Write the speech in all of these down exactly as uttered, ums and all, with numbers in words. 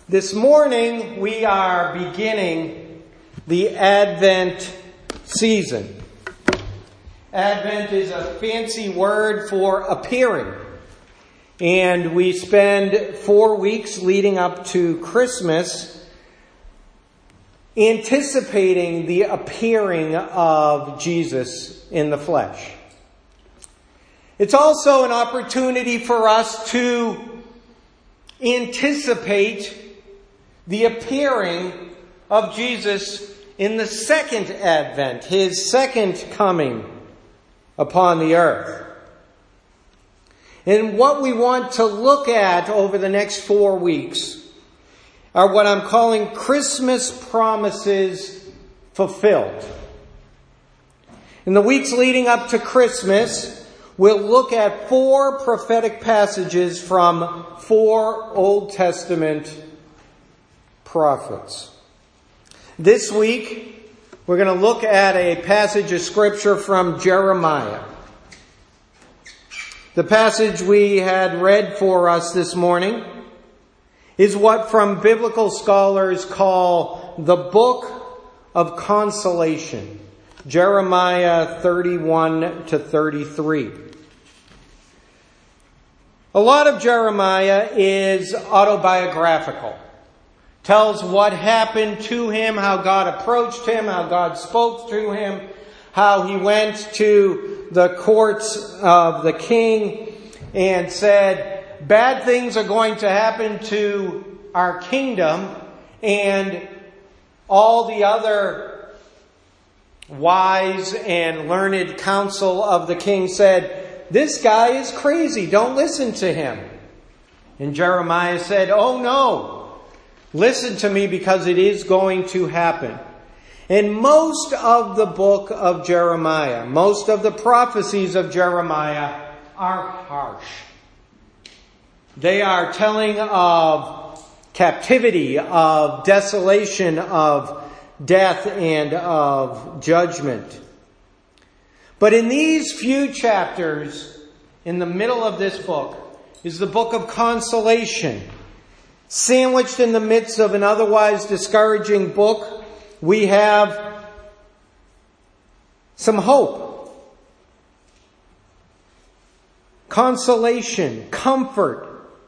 This morning we are beginning the Advent season. Advent is a fancy word for appearing. And we spend four weeks leading up to Christmas anticipating the appearing of Jesus in the flesh. It's also an opportunity for us to anticipate the appearing of Jesus in the second advent, his second coming upon the earth. And what we want to look at over the next four weeks are what I'm calling Christmas promises fulfilled. In the weeks leading up to Christmas, we'll look at four prophetic passages from four Old Testament prophets. This week, we're going to look at a passage of Scripture from Jeremiah. The passage we had read for us this morning is what from biblical scholars call the Book of Consolation. Jeremiah thirty-one to thirty-three. A lot of Jeremiah is autobiographical. Tells what happened to him, how God approached him, how God spoke to him, how he went to the courts of the king and said, bad things are going to happen to our kingdom, and all the other wise and learned counsel of the king said, this guy is crazy, don't listen to him. And Jeremiah said, oh no, listen to me because it is going to happen. And most of the book of Jeremiah, most of the prophecies of Jeremiah are harsh. They are telling of captivity, of desolation, of death, and of judgment. But in these few chapters, in the middle of this book, is the book of consolation. Sandwiched in the midst of an otherwise discouraging book, we have some hope, consolation, comfort.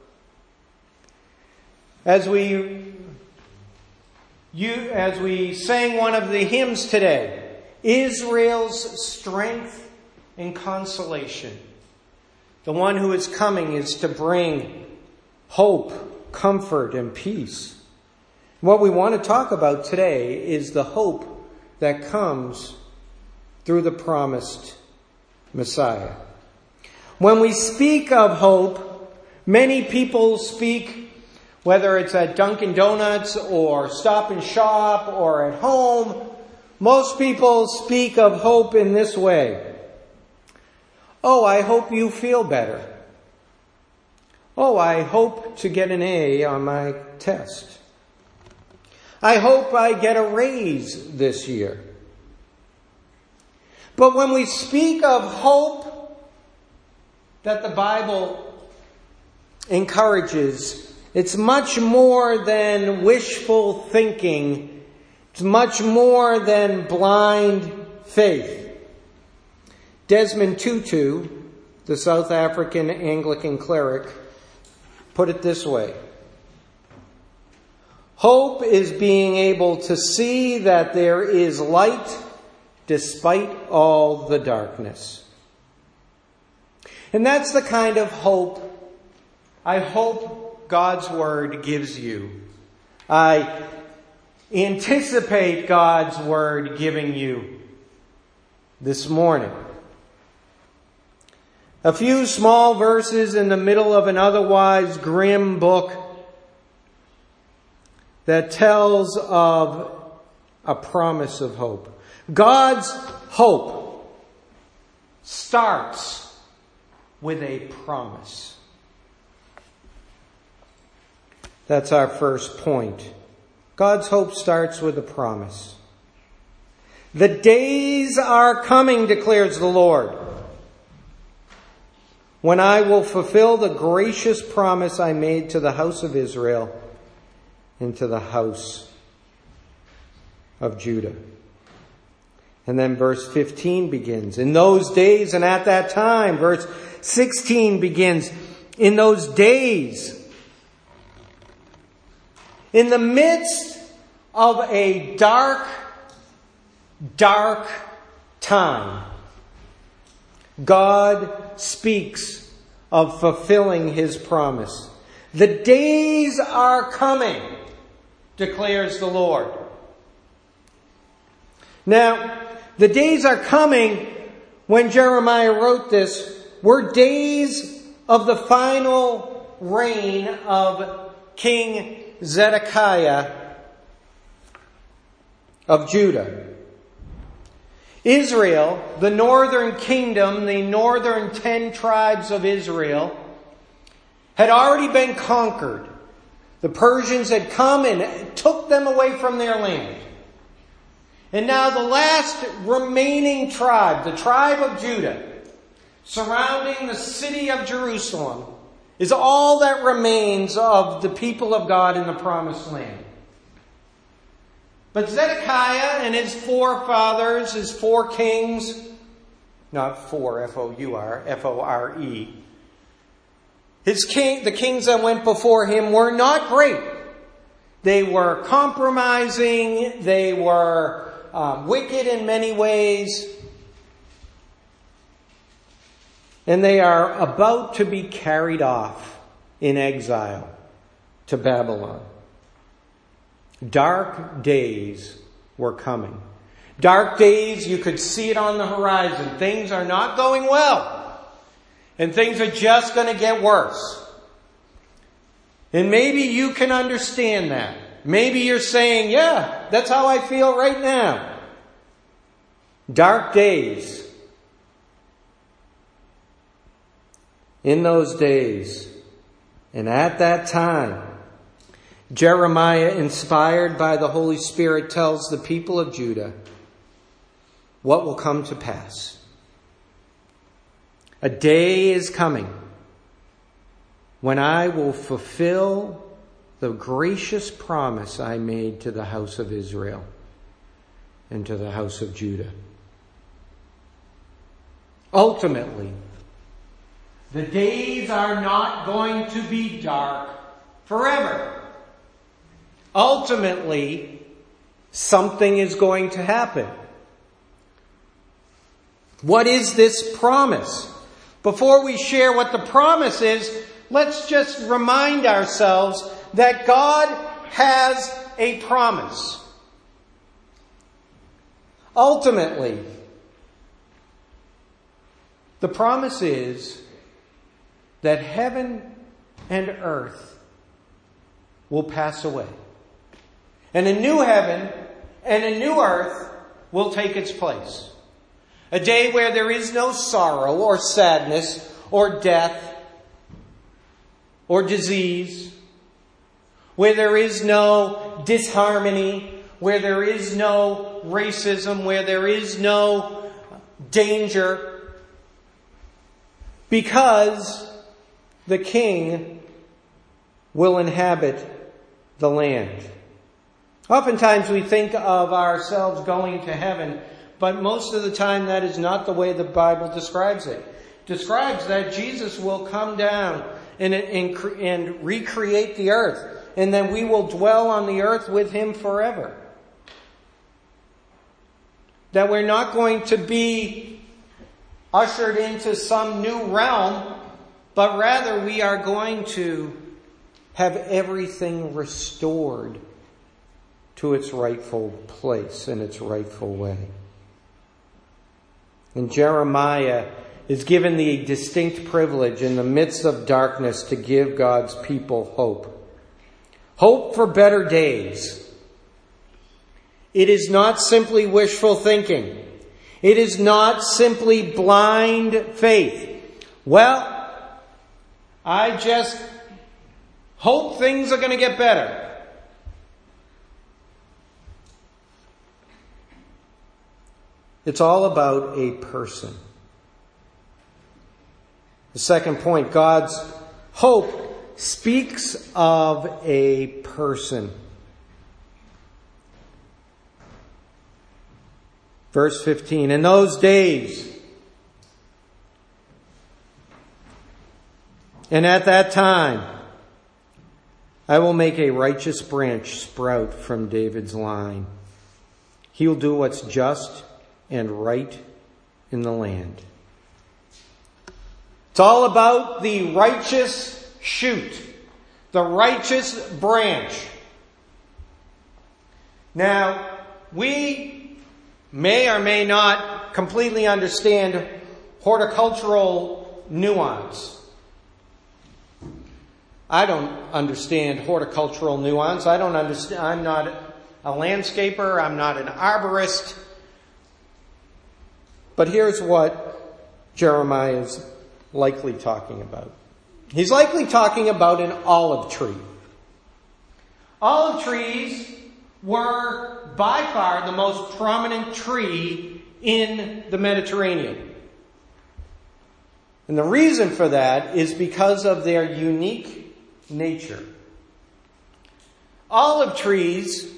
As we, you, as we sang one of the hymns today, Israel's strength and consolation. The one who is coming is to bring hope, comfort, and peace. What we want to talk about today is the hope that comes through the promised Messiah. When we speak of hope, many people speak, whether it's at Dunkin' Donuts or Stop and Shop or at home, most people speak of hope in this way. Oh, I hope you feel better. Oh, I hope to get an A on my test. I hope I get a raise this year. But when we speak of hope that the Bible encourages, it's much more than wishful thinking. It's much more than blind faith. Desmond Tutu, the South African Anglican cleric, put it this way. Hope is being able to see that there is light despite all the darkness. And that's the kind of hope I hope God's Word gives you. I anticipate God's Word giving you this morning. A few small verses in the middle of an otherwise grim book that tells of a promise of hope. God's hope starts with a promise. That's our first point. God's hope starts with a promise. The days are coming, declares the Lord, when I will fulfill the gracious promise I made to the house of Israel into the house of Judah. And then verse fifteen begins. In those days and at that time. Verse sixteen begins. In those days. In the midst of a dark, dark time, God speaks of fulfilling His promise. The days are coming, declares the Lord. Now, the days are coming when Jeremiah wrote this were days of the final reign of King Zedekiah of Judah. Israel, the northern kingdom, the northern ten tribes of Israel, had already been conquered. The Persians had come and took them away from their land. And now the last remaining tribe, the tribe of Judah, surrounding the city of Jerusalem, is all that remains of the people of God in the promised land. But Zedekiah and his forefathers, his four kings, not four, F O U R, F O R E, his king, the kings that went before him were not great. They were compromising, they were uh, wicked in many ways, and they are about to be carried off in exile to Babylon. Dark days were coming. Dark days, you could see it on the horizon. Things are not going well. And things are just going to get worse. And maybe you can understand that. Maybe you're saying, yeah, that's how I feel right now. Dark days. In those days, and at that time, Jeremiah, inspired by the Holy Spirit, tells the people of Judah what will come to pass. A day is coming when I will fulfill the gracious promise I made to the house of Israel and to the house of Judah. Ultimately, the days are not going to be dark forever. Ultimately, something is going to happen. What is this promise? Before we share what the promise is, let's just remind ourselves that God has a promise. Ultimately, the promise is that heaven and earth will pass away. And a new heaven and a new earth will take its place. A day where there is no sorrow or sadness or death or disease. Where there is no disharmony. Where there is no racism. Where there is no danger. Because the King will inhabit the land. Oftentimes we think of ourselves going to heaven, but most of the time that is not the way the Bible describes it. It describes that Jesus will come down and, and, and recreate the earth, and then we will dwell on the earth with Him forever. That we're not going to be ushered into some new realm, but rather we are going to have everything restored to its rightful place and its rightful way. And Jeremiah is given the distinct privilege in the midst of darkness to give God's people hope. Hope for better days. It is not simply wishful thinking. It is not simply blind faith. Well, I just hope things are going to get better. It's all about a person. The second point, God's hope speaks of a person. Verse fifteen, in those days and at that time, I will make a righteous branch sprout from David's line. He will do what's just and right in the land. It's all about the righteous shoot, the righteous branch. Now, we may or may not completely understand horticultural nuance. I don't understand horticultural nuance. I don't understand. I'm not a landscaper. I'm not an arborist. But here's what Jeremiah is likely talking about. He's likely talking about an olive tree. Olive trees were by far the most prominent tree in the Mediterranean. And the reason for that is because of their unique nature. Olive trees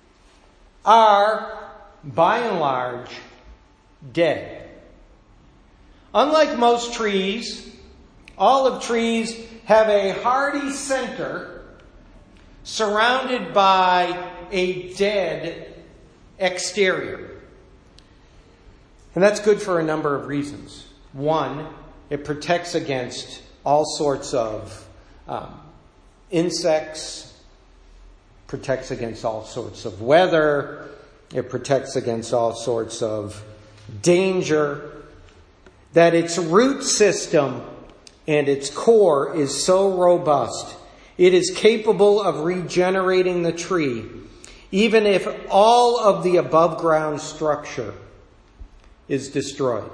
are, by and large, dead. Unlike most trees, olive trees have a hardy center surrounded by a dead exterior. And that's good for a number of reasons. One, it protects against all sorts of um, insects, protects against all sorts of weather, it protects against all sorts of danger, that its root system and its core is so robust, it is capable of regenerating the tree, even if all of the above ground structure is destroyed.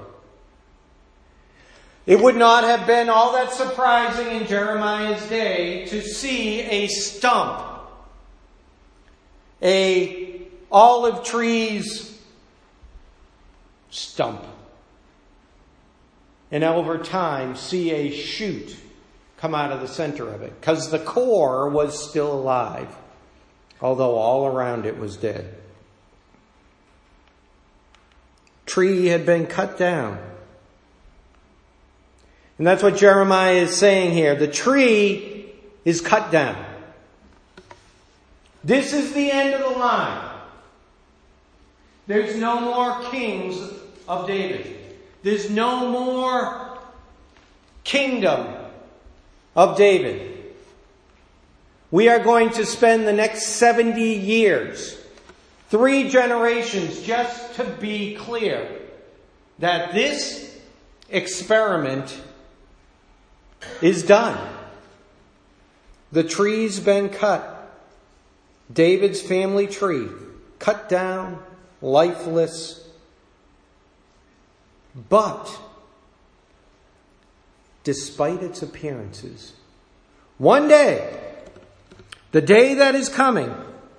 It would not have been all that surprising in Jeremiah's day to see a stump, a olive tree's stump, and over time see a shoot come out of the center of it, because the core was still alive, although all around it was dead. Tree had been cut down. And that's what Jeremiah is saying here. The tree is cut down. This is the end of the line. There's no more kings of David. There's no more kingdom of David. We are going to spend the next seventy years, three generations, just to be clear that this experiment is done. The tree's been cut. David's family tree, cut down, lifeless. But, despite its appearances, one day, the day that is coming,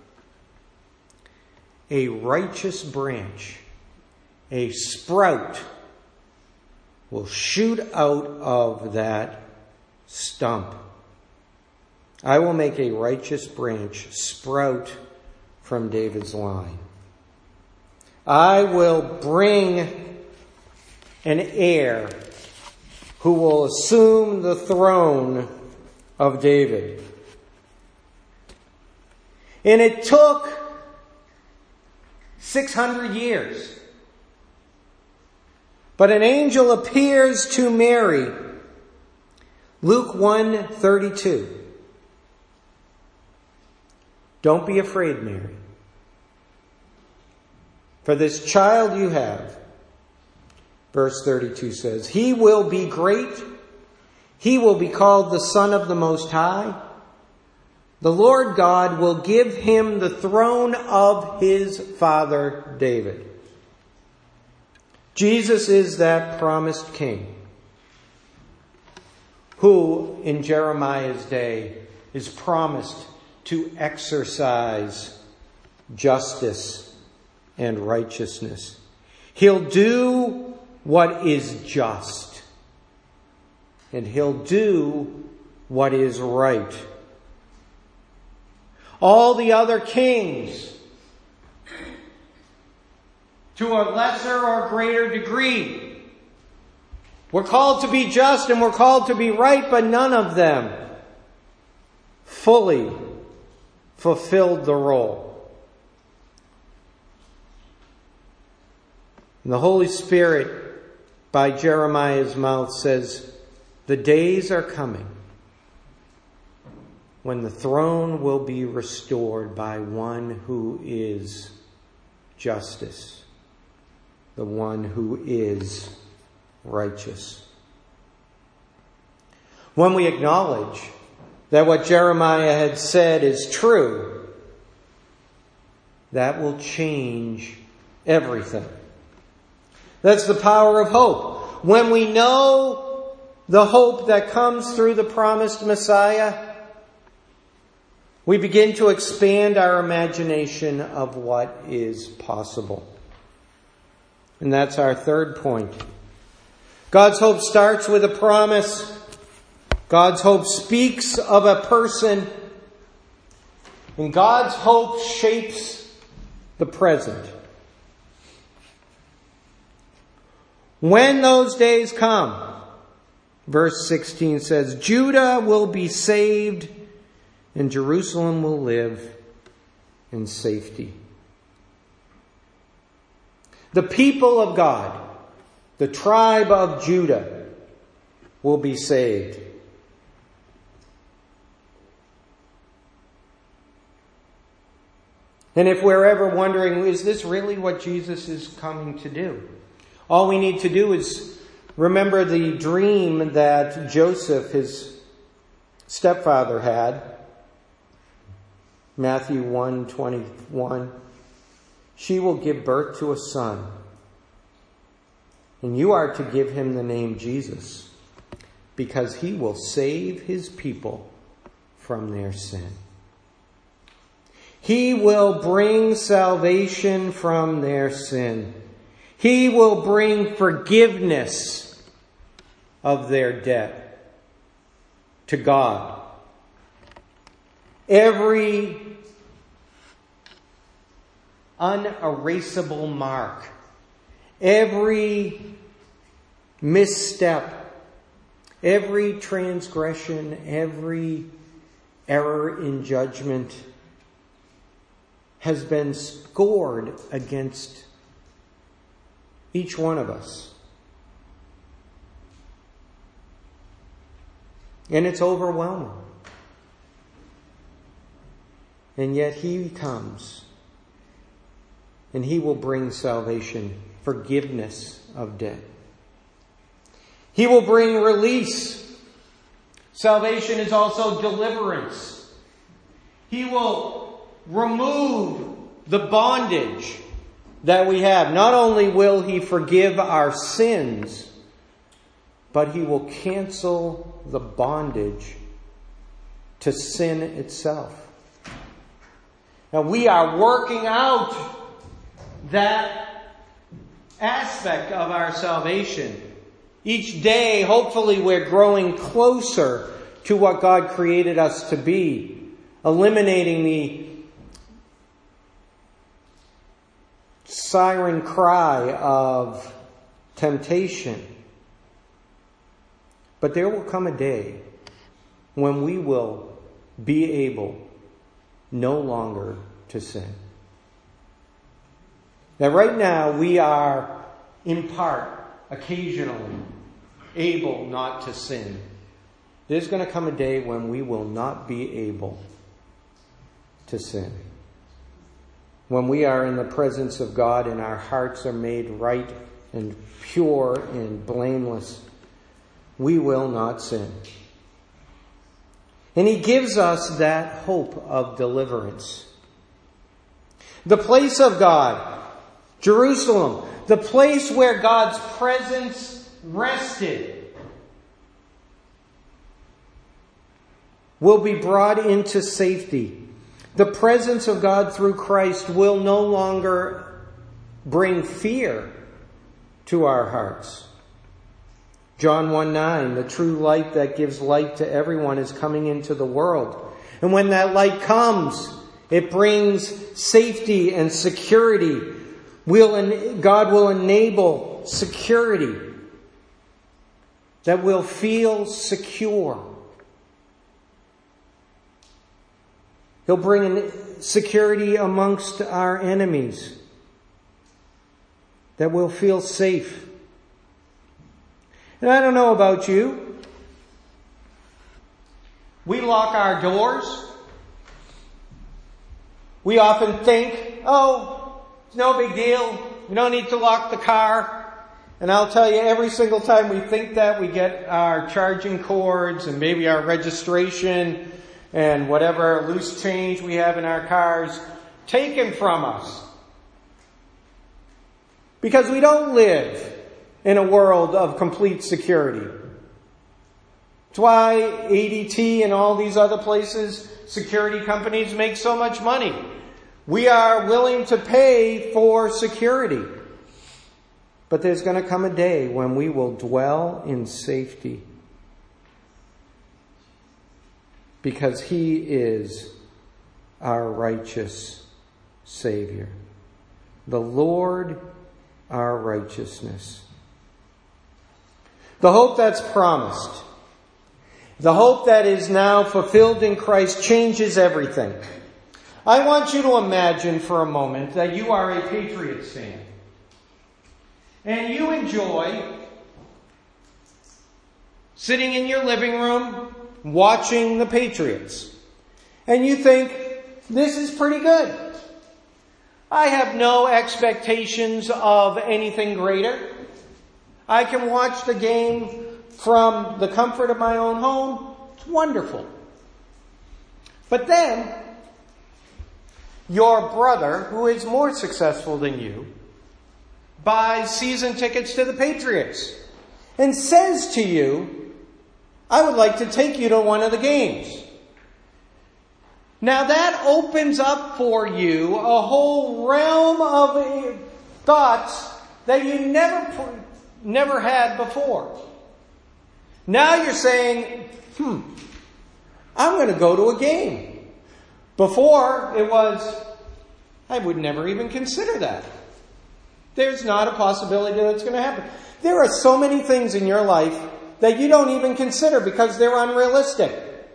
a righteous branch, a sprout, will shoot out of that stump. I will make a righteous branch sprout from David's line. I will bring an heir who will assume the throne of David. And it took six hundred years. But an angel appears to Mary. Luke one thirty-two. Don't be afraid, Mary. For this child you have, verse thirty-two says, he will be great. He will be called the Son of the Most High. The Lord God will give him the throne of his father David. Jesus is that promised king who, in Jeremiah's day, is promised to exercise justice and righteousness. He'll do what is just, and he'll do what is right. All the other kings to a lesser or greater degree. We're called to be just and we're called to be right, but none of them fully fulfilled the role. And the Holy Spirit, by Jeremiah's mouth, says, the days are coming when the throne will be restored by one who is justice, the one who is righteous. When we acknowledge that what Jeremiah had said is true, that will change everything. That's the power of hope. When we know the hope that comes through the promised Messiah, we begin to expand our imagination of what is possible. And that's our third point. God's hope starts with a promise. God's hope speaks of a person. And God's hope shapes the present. When those days come, verse sixteen says, Judah will be saved and Jerusalem will live in safety. The people of God, the tribe of Judah, will be saved. And if we're ever wondering, is this really what Jesus is coming to do? All we need to do is remember the dream that Joseph, his stepfather, had. Matthew one twenty-one. She will give birth to a son, and you are to give him the name Jesus, because he will save his people from their sin. He will bring salvation from their sin. He will bring forgiveness of their debt to God. Every unerasable mark, every misstep, every transgression, every error in judgment has been scored against each one of us. And it's overwhelming. And yet he comes and he will bring salvation, forgiveness of debt. He will bring release. Salvation is also deliverance. He will remove the bondage that we have. Not only will he forgive our sins, but he will cancel the bondage to sin itself. Now we are working out that aspect of our salvation. Each day, hopefully, we're growing closer to what God created us to be, eliminating the siren cry of temptation. But there will come a day when we will be able no longer to sin. Now, right now, we are, in part, occasionally, able not to sin. There's going to come a day when we will not be able to sin. When we are in the presence of God and our hearts are made right and pure and blameless, we will not sin. And he gives us that hope of deliverance. The place of God, Jerusalem, the place where God's presence rested, will be brought into safety. The presence of God through Christ will no longer bring fear to our hearts. John one nine, the true light that gives light to everyone is coming into the world. And when that light comes, it brings safety and security. Will God will enable security, that we'll feel secure. He'll bring in security amongst our enemies, that we'll feel safe. And I don't know about you. We lock our doors. We often think, oh, it's no big deal. We don't need to lock the car. And I'll tell you, every single time we think that, we get our charging cords and maybe our registration and whatever loose change we have in our cars taken from us. Because we don't live in a world of complete security. That's why A D T and all these other places, security companies, make so much money. We are willing to pay for security. But there's going to come a day when we will dwell in safety. Because He is our righteous Savior. The Lord, our righteousness. The hope that's promised, the hope that is now fulfilled in Christ, changes everything. I want you to imagine for a moment that you are a Patriots fan. And you enjoy sitting in your living room watching the Patriots. And you think, this is pretty good. I have no expectations of anything greater. I can watch the game from the comfort of my own home. It's wonderful. But then, your brother, who is more successful than you, buys season tickets to the Patriots and says to you, I would like to take you to one of the games. Now that opens up for you a whole realm of thoughts that you never, never had before. Now you're saying, hmm, I'm going to go to a game. Before it was, I would never even consider that. There's not a possibility that's going to happen. There are so many things in your life that you don't even consider because they're unrealistic.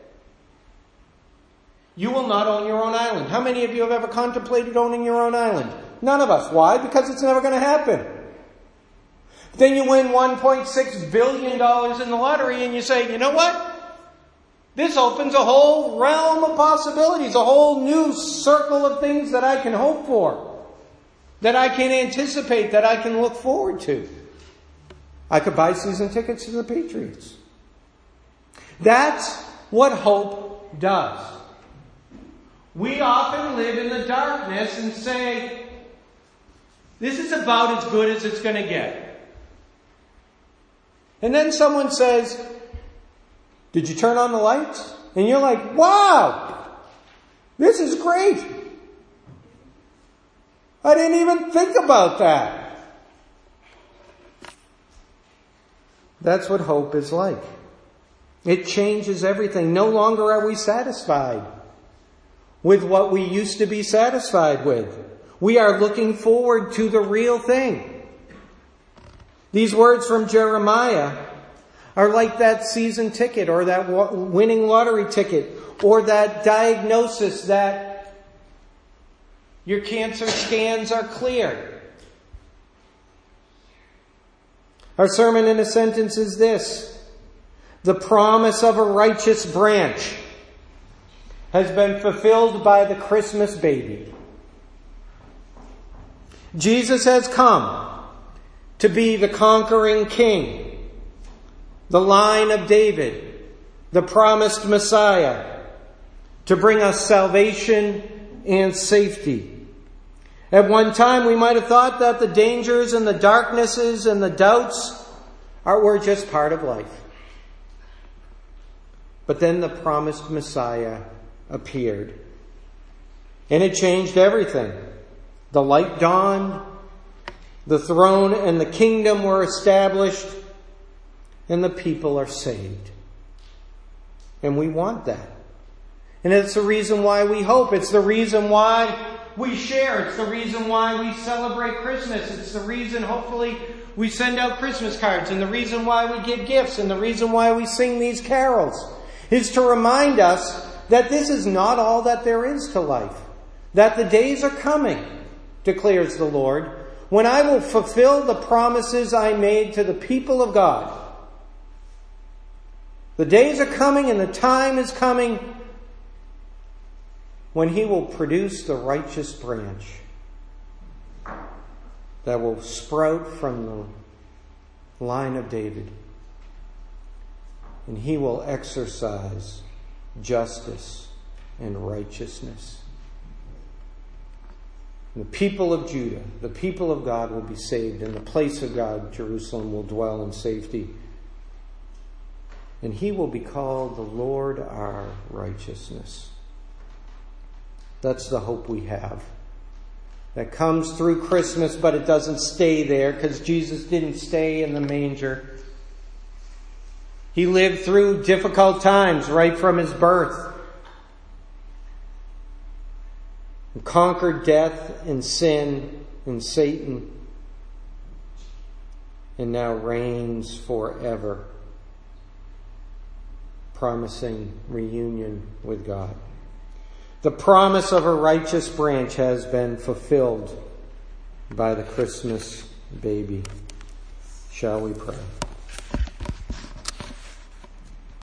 You will not own your own island. How many of you have ever contemplated owning your own island? None of us. Why? Because it's never going to happen. Then you win one point six billion dollars in the lottery and you say, you know what? This opens a whole realm of possibilities, a whole new circle of things that I can hope for, that I can anticipate, that I can look forward to. I could buy season tickets to the Patriots. That's what hope does. We often live in the darkness and say, this is about as good as it's going to get. And then someone says, did you turn on the lights? And you're like, wow, this is great. I didn't even think about that. That's what hope is like. It changes everything. No longer are we satisfied with what we used to be satisfied with. We are looking forward to the real thing. These words from Jeremiah are like that season ticket or that winning lottery ticket or that diagnosis that your cancer scans are clear. Our sermon in a sentence is this: the promise of a righteous branch has been fulfilled by the Christmas baby. Jesus has come to be the conquering king, the line of David, the promised Messiah, to bring us salvation and safety. At one time, we might have thought that the dangers and the darknesses and the doubts are, were just part of life. But then the promised Messiah appeared. And it changed everything. The light dawned, the throne and the kingdom were established, and the people are saved. And we want that. And it's the reason why we hope. It's the reason why we share. It's the reason why we celebrate Christmas. It's the reason, hopefully, we send out Christmas cards, and the reason why we give gifts, and the reason why we sing these carols, is to remind us that this is not all that there is to life. That the days are coming, declares the Lord, when I will fulfill the promises I made to the people of God. The days are coming and the time is coming when He will produce the righteous branch that will sprout from the line of David. And He will exercise justice and righteousness. And the people of Judah, the people of God, will be saved. And the place of God, Jerusalem, will dwell in safety. And He will be called the Lord our righteousness. That's the hope we have. That comes through Christmas, but it doesn't stay there, because Jesus didn't stay in the manger. He lived through difficult times right from His birth. And conquered death and sin and Satan. And now reigns forever, promising reunion with God. The promise of a righteous branch has been fulfilled by the Christmas baby. Shall we pray?